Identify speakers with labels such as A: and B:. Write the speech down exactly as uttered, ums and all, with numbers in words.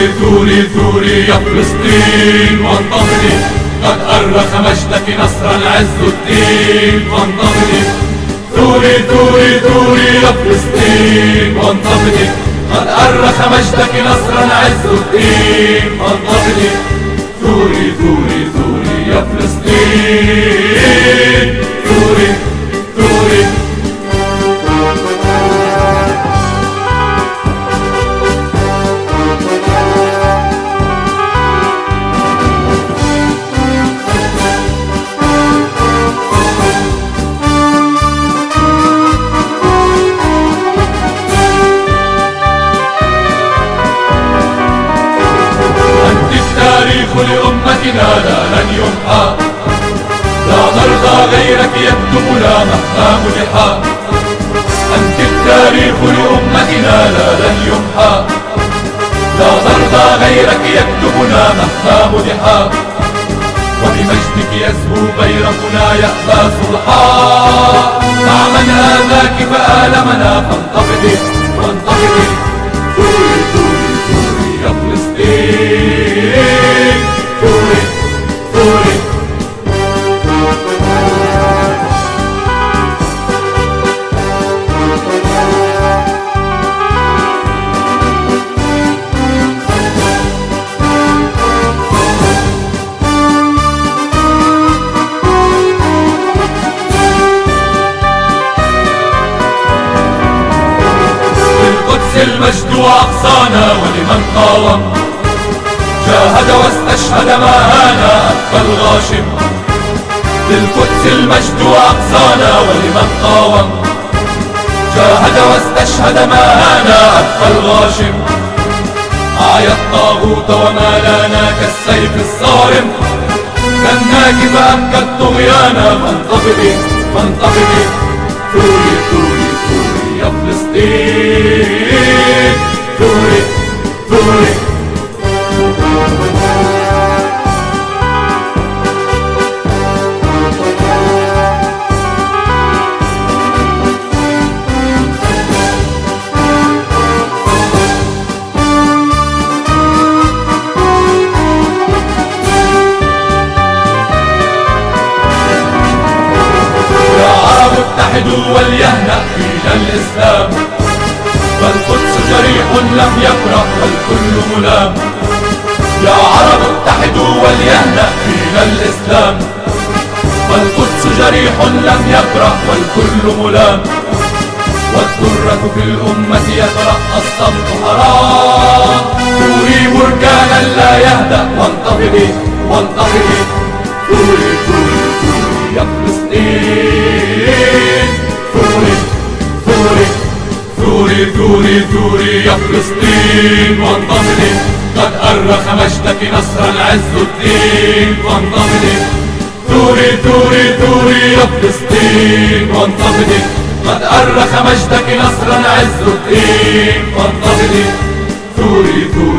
A: ثوري ثوري يا فلسطين وانتفضي، قد أرخ مجدك نصرا عز الدين وانتفضي. ثوري ثوري ثوري يا فلسطين وانتفضي، قد أرخ مجدك نصرا عز الدين وانتفضي. ثوري ثوري ثوري يا فلسطين، ثوري ثوري. لأمتنا لا لن يمحى، لا نرضى غيرك يكتب لا مهما مدحا. أنت التاريخ لأمتنا لا لن يمحى، لا نرضى غيرك يكتبنا مهما مدحا. وبمجدك يزهو بيرقنا يأبى صلحا، مع من آذاك فآلمنا فانتفضي وانتفضي. ثوري ثوري ثوري يا فلسطين، ثوري ثوري. للقدس المجد وأقصانا ولمن قاوم، جاهد واستشهد ما هان أبقى الغاشم. للقدس المجد وأقصانا ولمن قاوم، جاهد واستشهد ما هان أبقى الغاشم. أعيا الطاغوت وما لنا كالسيف الصارم، كالناك فأبكى الطغيان فانتفضي فانتفضي. ثوري ثوري ثوري يا فلسطين، ثوري ثوري. اتحدوا وليهنأ فينا الإسلام، فالقدس جريح لم يفرح والكل ملام. يا عرب اتحدوا وليهنأ فينا الإسلام، فالقدس جريح لم يفرح والكل ملام. والذرة في الأمة يترأى الصمت حرام، ثوري بركانا لا يهدأ وانتفضي وانتفضي. ثوري ثوري ثوري يا فلسطين، ثوري ثوري ثوري ثوري ثوري يا فلسطين وانتفضي، قد أرخ مجدك نصرا عز الدين وانتفضي. ثوري ثوري ثوري يا فلسطين وانتفضي، قد أرخ مجدك نصرا عز الدين وانتفضي. ثوري ثوري